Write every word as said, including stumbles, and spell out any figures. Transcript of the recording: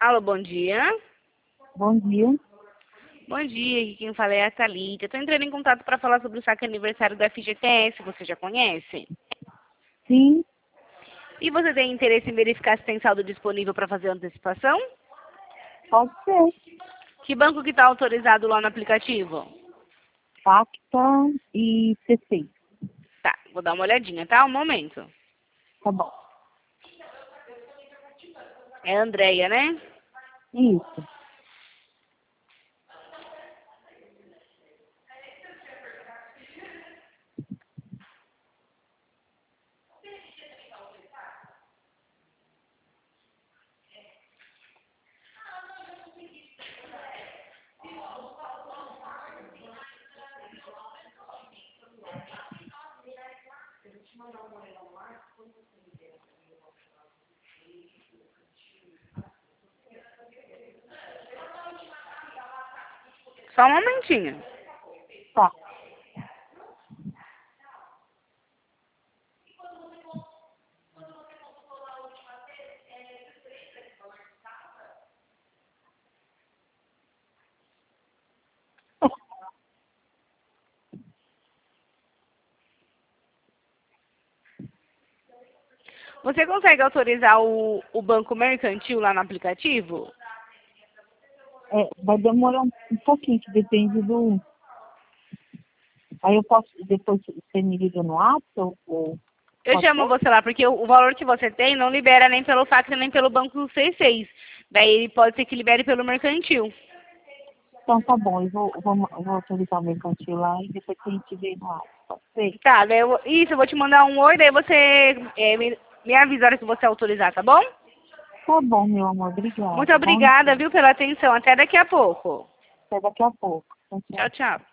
Alô, bom dia. Bom dia. Bom dia, aqui quem fala é a Thalita. Estou entrando em contato para falar sobre o saque aniversário do F G T S, você já conhece? Sim, E você tem interesse em verificar se tem saldo disponível para fazer a antecipação? pode ser. Que banco que está autorizado lá no aplicativo? Pacta e C C. Tá, vou dar uma olhadinha, tá? Um momento. Tá bom. É a Andréia, né? Isso. Só um momentinho. Tá. Você consegue autorizar o, o banco mercantil lá no aplicativo? É, vai demorar um, um pouquinho, que depende do... Aí eu posso, depois você me liga no WhatsApp ou... ou- Eu Pode chamo ser? você lá, porque o, o valor que você tem não libera nem pelo fax nem pelo banco C seis. Daí ele pode ser que libere pelo mercantil. Então tá bom, eu vou, eu vou, eu vou autorizar o mercantil lá e depois a gente vê no WhatsApp. Pode ser? Tá, daí eu, isso, eu vou te mandar um oi, daí você é, me, me avisa a hora que você autorizar, tá bom? Tá bom, meu amor. Obrigada. Muito Bom obrigada, dia. viu, pela atenção. Até daqui a pouco. Até daqui a pouco. Tchau, tchau. Tchau, tchau.